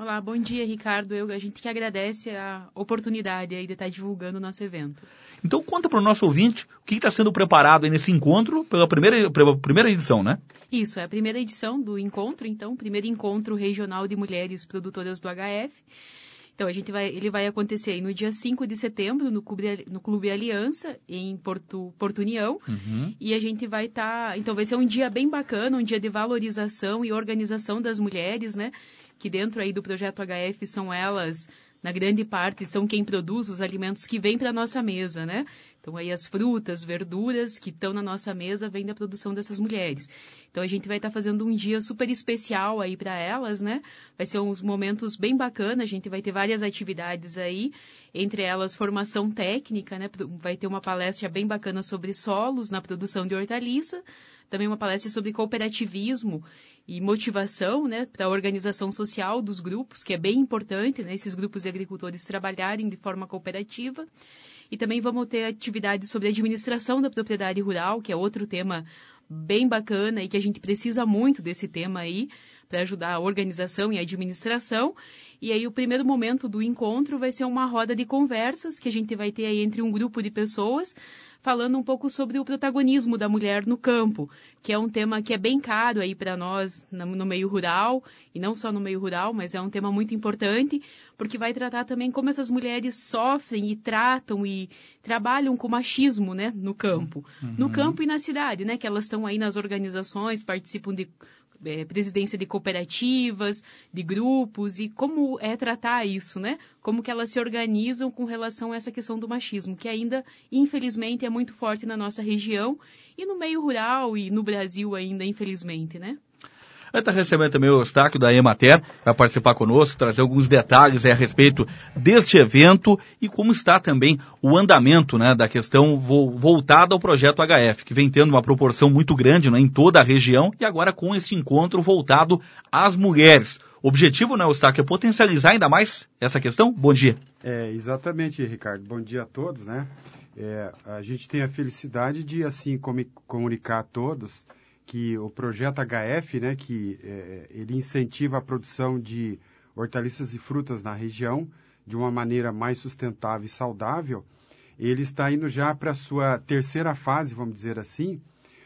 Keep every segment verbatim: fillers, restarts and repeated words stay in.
Olá, bom dia, Ricardo. Eu, a gente que agradece a oportunidade aí de estar divulgando o nosso evento. Então conta para o nosso ouvinte o que está sendo preparado aí nesse encontro pela primeira, pela primeira edição, né? Isso, é a primeira edição do encontro, então, primeiro encontro regional de mulheres produtoras do H F. Então, a gente vai, ele vai acontecer aí no dia cinco de setembro, no Clube, no Clube Aliança, em Porto, Porto União. Uhum. E a gente vai estar... Tá, então, vai ser um dia bem bacana, um dia de valorização e organização das mulheres, né? Que dentro aí do Projeto H F são elas, na grande parte, são quem produz os alimentos que vêm para a nossa mesa, né? Então, aí as frutas, verduras que estão na nossa mesa vêm da produção dessas mulheres. Então, a gente vai estar fazendo um dia super especial aí para elas, né? Vai ser uns momentos bem bacanas, a gente vai ter várias atividades aí, entre elas formação técnica, né? Vai ter uma palestra bem bacana sobre solos na produção de hortaliça, também uma palestra sobre cooperativismo e motivação, né? Para a organização social dos grupos, que é bem importante, né? Esses grupos de agricultores trabalharem de forma cooperativa. E também vamos ter atividades sobre administração da propriedade rural, que é outro tema bem bacana e que a gente precisa muito desse tema aí para ajudar a organização e a administração. E aí o primeiro momento do encontro vai ser uma roda de conversas que a gente vai ter aí entre um grupo de pessoas falando um pouco sobre o protagonismo da mulher no campo, que é um tema que é bem caro aí para nós no meio rural, e não só no meio rural, mas é um tema muito importante, porque vai tratar também como essas mulheres sofrem e tratam e trabalham com machismo, né, no campo. Uhum. No campo e na cidade, né, que elas estão aí nas organizações, participam de é, presidência de cooperativas, de grupos, e como é tratar isso, né? Como que elas se organizam com relação a essa questão do machismo, que ainda, infelizmente, é muito forte na nossa região e no meio rural e no Brasil ainda, infelizmente, né? A gente está recebendo também o Eustáquio da Emater, vai participar conosco, trazer alguns detalhes aí a respeito deste evento e como está também o andamento, né, da questão vo- voltada ao projeto H F, que vem tendo uma proporção muito grande, né, em toda a região e agora com esse encontro voltado às mulheres. O objetivo, né, Eustáquio, é potencializar ainda mais essa questão? Bom dia. É, exatamente, Ricardo. Bom dia a todos, né? É, a gente tem a felicidade de, assim, comi- comunicar a todos que o projeto H F, né, que é, ele incentiva a produção de hortaliças e frutas na região de uma maneira mais sustentável e saudável, ele está indo já para a sua terceira fase, vamos dizer assim,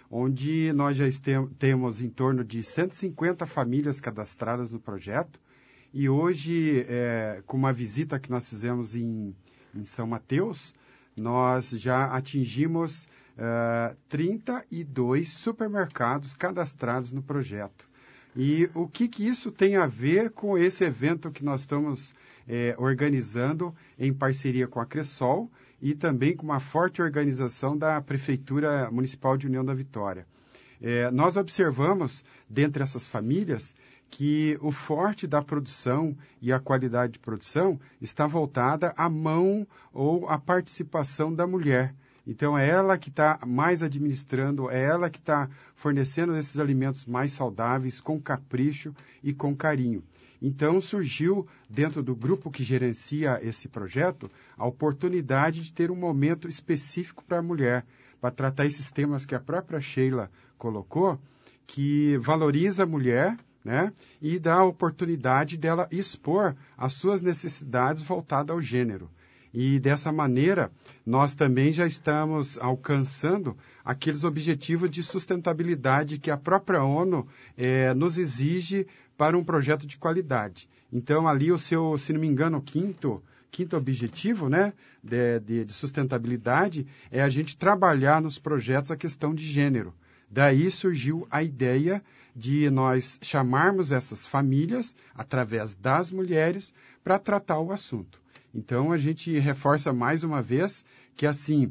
onde nós já estem, temos em torno de cento e cinquenta famílias cadastradas no projeto, e hoje, é, com uma visita que nós fizemos em, em São Mateus, nós já atingimos Uh, trinta e dois supermercados cadastrados no projeto. E o que, que isso tem a ver com esse evento que nós estamos eh, organizando em parceria com a Cressol e também com uma forte organização da Prefeitura Municipal de União da Vitória. Eh, nós observamos, dentre essas famílias, que o forte da produção e a qualidade de produção está voltada à mão ou à participação da mulher. Então, é ela que está mais administrando, é ela que está fornecendo esses alimentos mais saudáveis, com capricho e com carinho. Então, surgiu, dentro do grupo que gerencia esse projeto, a oportunidade de ter um momento específico para a mulher, para tratar esses temas que a própria Sheila colocou, que valoriza a mulher, né, e dá a oportunidade dela expor as suas necessidades voltadas ao gênero. E dessa maneira, nós também já estamos alcançando aqueles objetivos de sustentabilidade que a própria ONU eh, nos exige para um projeto de qualidade. Então, ali o seu, se não me engano, o quinto, quinto objetivo, né, de, de, de sustentabilidade é a gente trabalhar nos projetos a questão de gênero. Daí surgiu a ideia de nós chamarmos essas famílias, através das mulheres, para tratar o assunto. Então, a gente reforça mais uma vez que, assim,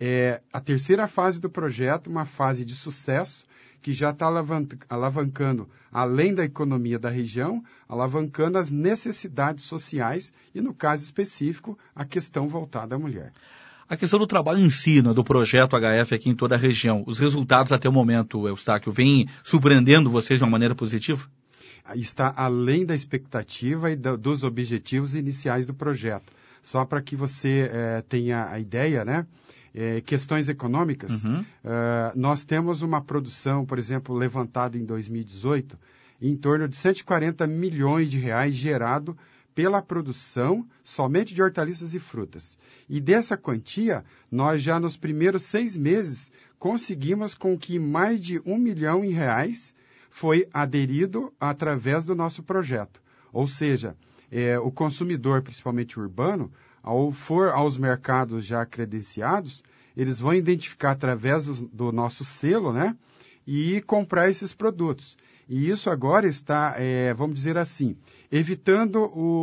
é a terceira fase do projeto, uma fase de sucesso, que já está alavancando, além da economia da região, alavancando as necessidades sociais e, no caso específico, a questão voltada à mulher. A questão do trabalho em si, né, do projeto H F aqui em toda a região, os resultados até o momento, Eustáquio, vêm surpreendendo vocês de uma maneira positiva? Está além da expectativa e da, dos objetivos iniciais do projeto. Só para que você eh, tenha a ideia, né? Eh, questões econômicas, uhum. uh, nós temos uma produção, por exemplo, levantada em dois mil e dezoito, em torno de cento e quarenta milhões de reais gerado pela produção somente de hortaliças e frutas. E dessa quantia, nós já nos primeiros seis meses conseguimos com que mais de um milhão em reais foi aderido através do nosso projeto. Ou seja, é, o consumidor, principalmente urbano, ao for aos mercados já credenciados, eles vão identificar através do, do nosso selo, né, e comprar esses produtos. E isso agora está, é, vamos dizer assim, evitando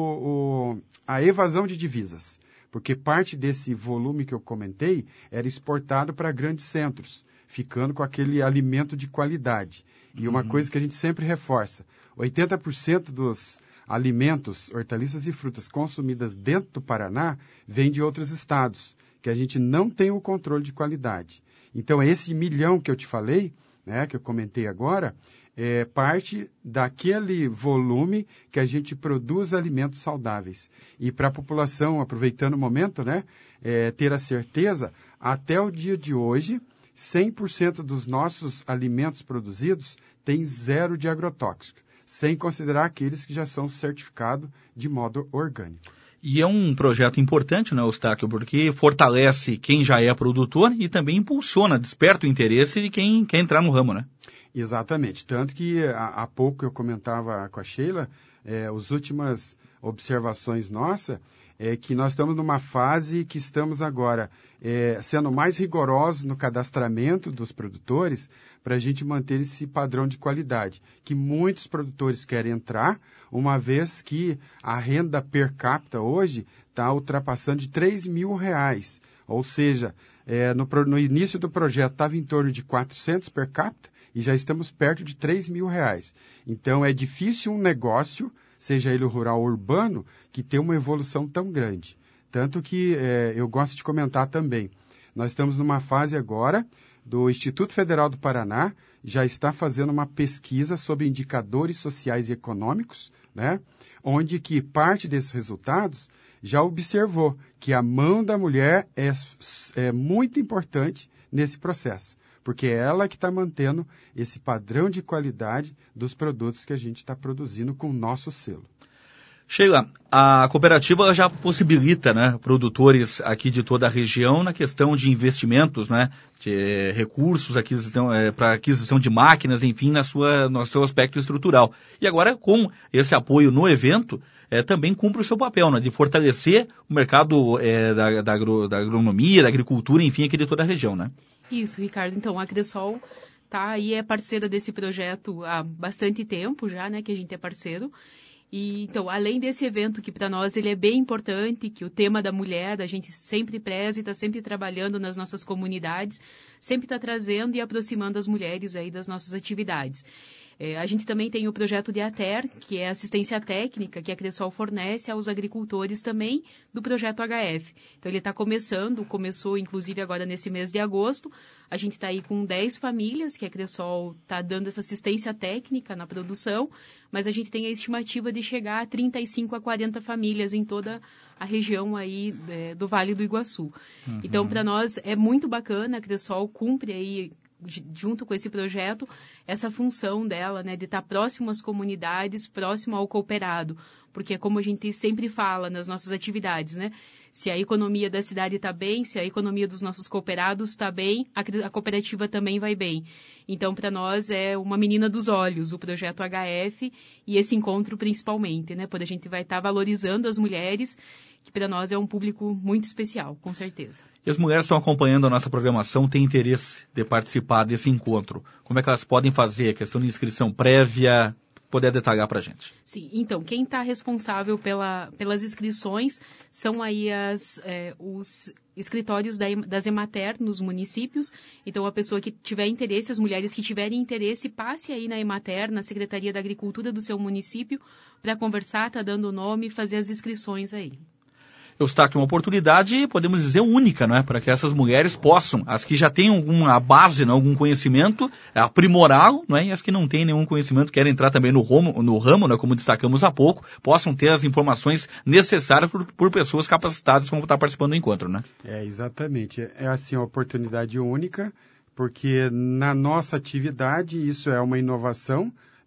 o, o, a evasão de divisas, porque parte desse volume que eu comentei era exportado para grandes centros, ficando com aquele alimento de qualidade. E uma uhum. coisa que a gente sempre reforça, oitenta por cento dos alimentos, hortaliças e frutas consumidas dentro do Paraná vêm de outros estados, que a gente não tem o controle de qualidade. Então, esse milhão que eu te falei, né, que eu comentei agora, é parte daquele volume que a gente produz alimentos saudáveis. E para a população, aproveitando o momento, né, é, ter a certeza, até o dia de hoje, cem por cento dos nossos alimentos produzidos tem zero de agrotóxico, sem considerar aqueles que já são certificados de modo orgânico. E é um projeto importante, né, Eustáquio, porque fortalece quem já é produtor e também impulsiona, desperta o interesse de quem quer entrar no ramo, né? Exatamente. Tanto que há, há pouco eu comentava com a Sheila, é, as últimas observações nossas, é que nós estamos numa fase que estamos agora é, sendo mais rigorosos no cadastramento dos produtores para a gente manter esse padrão de qualidade, que muitos produtores querem entrar, uma vez que a renda per capita hoje está ultrapassando de três mil reais. Ou seja, é, no, no início do projeto estava em torno de quatrocentos per capita e já estamos perto de três mil reais. Então é difícil um negócio, seja ele rural ou urbano, que tem uma evolução tão grande. Tanto que é, eu gosto de comentar também. Nós estamos numa fase agora do Instituto Federal do Paraná, já está fazendo uma pesquisa sobre indicadores sociais e econômicos, né, onde que parte desses resultados já observou que a mão da mulher é, é muito importante nesse processo, porque é ela que está mantendo esse padrão de qualidade dos produtos que a gente está produzindo com o nosso selo. Sheila, a cooperativa já possibilita, né, produtores aqui de toda a região na questão de investimentos, né, de recursos, aquisição, é, para aquisição de máquinas, enfim, na sua, no seu aspecto estrutural. E agora, com esse apoio no evento, é, também cumpre o seu papel, né, de fortalecer o mercado é, da, da, agro, da agronomia, da agricultura, enfim, aqui de toda a região, né? Isso, Ricardo. Então, a Cresol tá aí, é parceira desse projeto há bastante tempo já, né, que a gente é parceiro. E, então, além desse evento que para nós ele é bem importante, que o tema da mulher, a gente sempre preza e está sempre trabalhando nas nossas comunidades, sempre está trazendo e aproximando as mulheres aí das nossas atividades. É, a gente também tem o projeto de ATER, que é assistência técnica que a Cresol fornece aos agricultores também do projeto H F. Então, ele está começando, começou inclusive agora nesse mês de agosto. A gente está aí com dez famílias que a Cresol está dando essa assistência técnica na produção, mas a gente tem a estimativa de chegar a trinta e cinco a quarenta famílias em toda a região aí é, do Vale do Iguaçu. Uhum. Então, para nós é muito bacana, a Cresol cumpre aí, junto com esse projeto, essa função dela, né, de estar próximo às comunidades, próximo ao cooperado, porque é como a gente sempre fala nas nossas atividades, né, se a economia da cidade está bem, se a economia dos nossos cooperados está bem, a, a cooperativa também vai bem. Então, para nós é uma menina dos olhos, o projeto H F e esse encontro principalmente, né, porque a gente vai estar valorizando as mulheres, que para nós é um público muito especial, com certeza. E as mulheres estão acompanhando a nossa programação, têm interesse de participar desse encontro. Como é que elas podem fazer? A questão de inscrição prévia, poder detalhar para a gente. Sim, então, quem está responsável pela, pelas inscrições são aí as, é, os escritórios da, das Emater nos municípios. Então, a pessoa que tiver interesse, as mulheres que tiverem interesse, passe aí na Emater, na Secretaria da Agricultura do seu município, para conversar, tá dando o nome e fazer as inscrições aí. Eustáquio, uma oportunidade, podemos dizer, única, não é? Para que essas mulheres possam, as que já têm alguma base, não, algum conhecimento, aprimorá-lo, não é? E as que não têm nenhum conhecimento, querem entrar também no ramo, no ramo, né, como destacamos há pouco, possam ter as informações necessárias por, por pessoas capacitadas como está participando do encontro, né? É, exatamente. É assim, uma oportunidade única, porque na nossa atividade isso é uma inovação.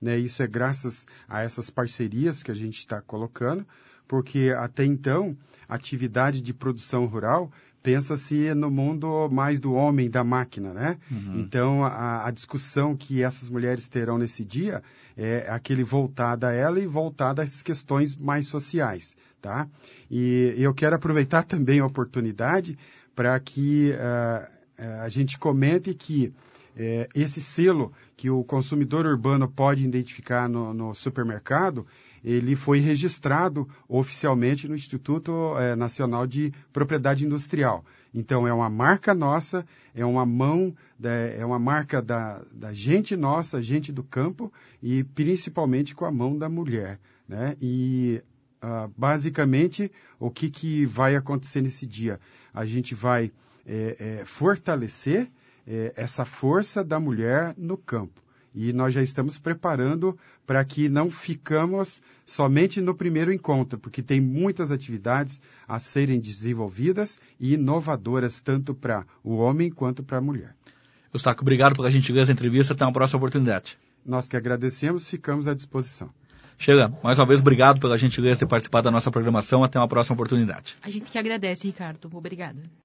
né? Isso é graças a essas parcerias que a gente está colocando, porque até então, a atividade de produção rural pensa-se no mundo mais do homem, da máquina, né? Uhum. Então, a, a discussão que essas mulheres terão nesse dia é aquele voltada a ela e voltada às questões mais sociais, tá? E eu quero aproveitar também a oportunidade para que uh, a gente comente que uh, esse selo que o consumidor urbano pode identificar no, no supermercado, ele foi registrado oficialmente no Instituto eh, Nacional de Propriedade Industrial. Então, é uma marca nossa, é uma mão, da, é uma marca da, da gente nossa, gente do campo, e principalmente com a mão da mulher, né? E, ah, basicamente, o que, que vai acontecer nesse dia? A gente vai eh, eh, fortalecer eh, essa força da mulher no campo. E nós já estamos preparando para que não ficamos somente no primeiro encontro, porque tem muitas atividades a serem desenvolvidas e inovadoras, tanto para o homem quanto para a mulher. Eustáquio, obrigado pela gentileza da entrevista. Até uma próxima oportunidade. Nós que agradecemos, ficamos à disposição. Chega, mais uma vez, obrigado pela gentileza de participar da nossa programação. Até uma próxima oportunidade. A gente que agradece, Ricardo. Obrigada.